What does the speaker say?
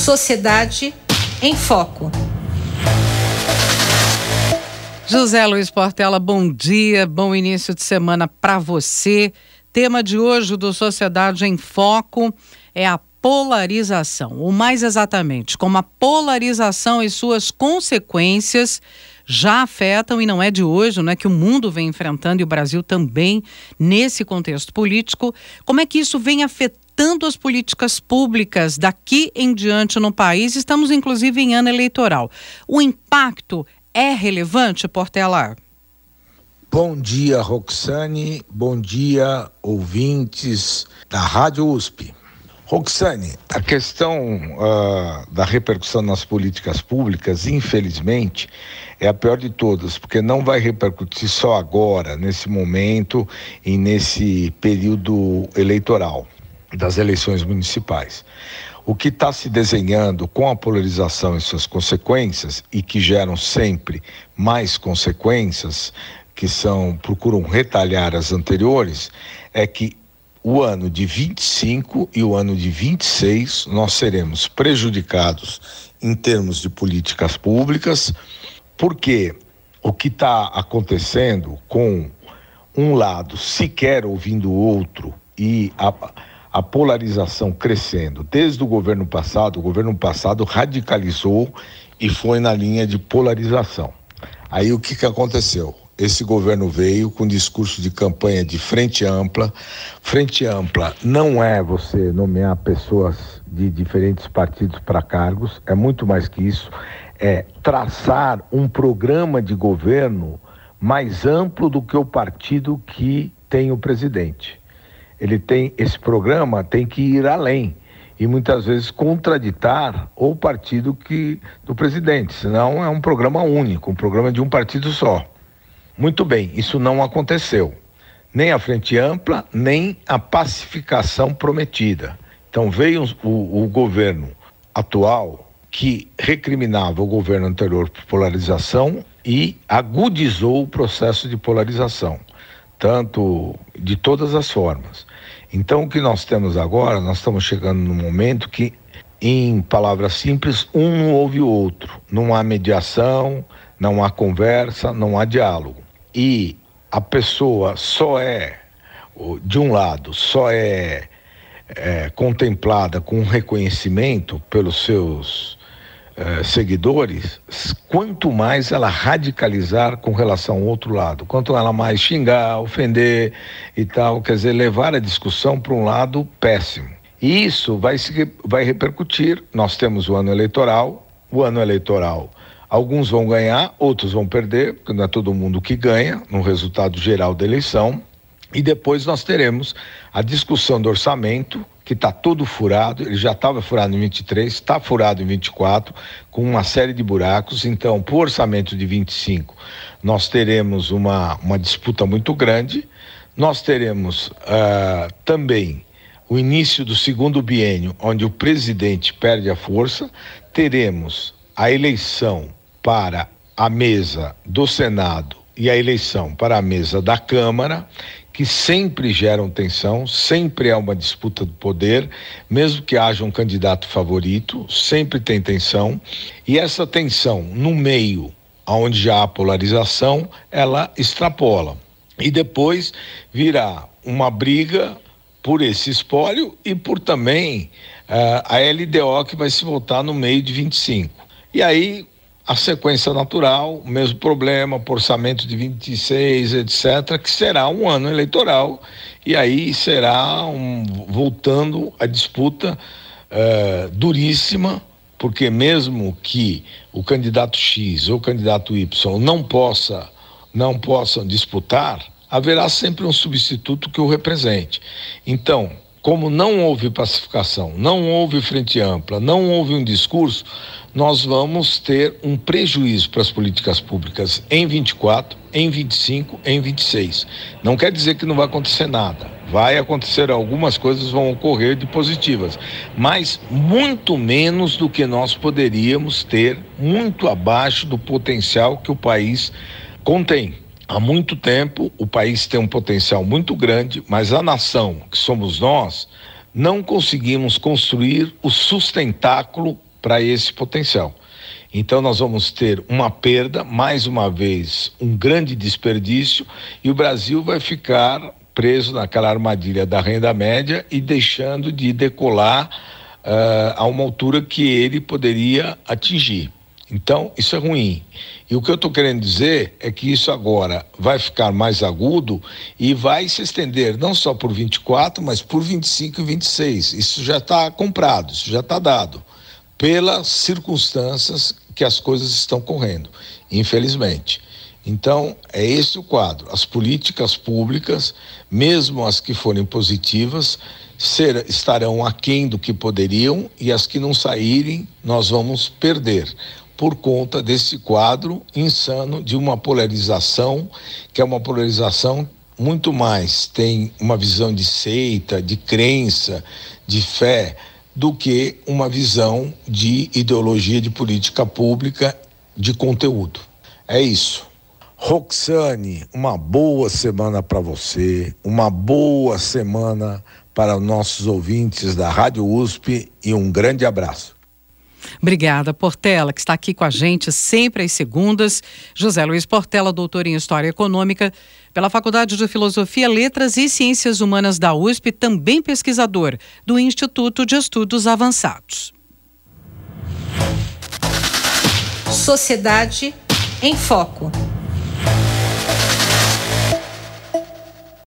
Sociedade em Foco. José Luiz Portela, bom dia, bom início de semana para você. Tema de hoje do Sociedade em Foco é a polarização, ou mais exatamente, como a polarização e suas consequências já afetam, e não é de hoje, não é que o mundo vem enfrentando e o Brasil também nesse contexto político, como é que isso vem afetando as políticas públicas daqui em diante no país. Estamos inclusive em ano eleitoral. O impacto é relevante, Portela? Bom dia, Roxane. Bom dia, ouvintes da Rádio USP. Roxane, a questão da repercussão nas políticas públicas, infelizmente, é a pior de todas, porque não vai repercutir só agora, nesse momento e nesse período eleitoral das eleições municipais. O que está se desenhando com a polarização e suas consequências, e que geram sempre mais consequências, que procuram retalhar as anteriores, é que o ano de 25 e o ano de 26 nós seremos prejudicados em termos de políticas públicas, porque o que está acontecendo com um lado sequer ouvindo o outro e a polarização crescendo desde o governo passado radicalizou e foi na linha de polarização. Aí o que aconteceu? Esse governo veio com discurso de campanha de frente ampla. Frente ampla não é você nomear pessoas de diferentes partidos para cargos, é muito mais que isso, é traçar um programa de governo mais amplo do que o partido que tem o presidente. Esse programa tem que ir além e muitas vezes contraditar o partido do presidente, senão é um programa único, um programa de um partido só. Muito bem, isso não aconteceu. Nem a frente ampla, nem a pacificação prometida. Então veio o governo atual que recriminava o governo anterior por polarização e agudizou o processo de polarização, tanto de todas as formas. Então o que nós temos agora, nós estamos chegando num momento que, em palavras simples, um não ouve o outro. Não há mediação, não há conversa, não há diálogo. E a pessoa de um lado, só é contemplada com reconhecimento pelos seus seguidores, quanto mais ela radicalizar com relação ao outro lado, quanto ela mais xingar, ofender e tal, quer dizer, levar a discussão para um lado péssimo. E isso vai repercutir. Nós temos o ano eleitoral, alguns vão ganhar, outros vão perder, porque não é todo mundo que ganha no resultado geral da eleição. E depois nós teremos a discussão do orçamento, que está todo furado, ele já estava furado em 23, está furado em 24, com uma série de buracos. Então, para o orçamento de 25, nós teremos uma disputa muito grande. Nós teremos também o início do segundo biênio, onde o presidente perde a força. Teremos a eleição para a mesa do Senado e a eleição para a mesa da Câmara, que sempre geram tensão, sempre é uma disputa do poder, mesmo que haja um candidato favorito, sempre tem tensão, e essa tensão no meio, onde já há polarização, ela extrapola. E depois virá uma briga por esse espólio e por também a LDO, que vai se votar no meio de 25. E aí a sequência natural, o mesmo problema, orçamento de 26, etc., que será um ano eleitoral, e aí será voltando a disputa duríssima, porque mesmo que o candidato X ou o candidato Y não possam disputar, haverá sempre um substituto que o represente. Então, como não houve pacificação, não houve frente ampla, não houve um discurso, nós vamos ter um prejuízo para as políticas públicas em 24, em 25, em 26. Não quer dizer que não vai acontecer nada. Vai acontecer, algumas coisas vão ocorrer de positivas, mas muito menos do que nós poderíamos ter, muito abaixo do potencial que o país contém. Há muito tempo o país tem um potencial muito grande, mas a nação, que somos nós, não conseguimos construir o sustentáculo para esse potencial. Então nós vamos ter uma perda, mais uma vez, um grande desperdício, e o Brasil vai ficar preso naquela armadilha da renda média e deixando de decolar a uma altura que ele poderia atingir. Então, isso é ruim. E o que eu estou querendo dizer é que isso agora vai ficar mais agudo e vai se estender não só por 24, mas por 25 e 26. Isso já está comprado, isso já está dado, pelas circunstâncias que as coisas estão correndo, infelizmente. Então, é esse o quadro. As políticas públicas, mesmo as que forem positivas, estarão aquém do que poderiam, e as que não saírem, nós vamos perder, por conta desse quadro insano de uma polarização, que é uma polarização muito mais, tem uma visão de seita, de crença, de fé, do que uma visão de ideologia de política pública, de conteúdo. É isso. Roxane, uma boa semana para você, uma boa semana para nossos ouvintes da Rádio USP e um grande abraço. Obrigada, Portela, que está aqui com a gente sempre às segundas. José Luiz Portela, doutor em História Econômica pela Faculdade de Filosofia, Letras e Ciências Humanas da USP, também pesquisador do Instituto de Estudos Avançados. Sociedade em Foco.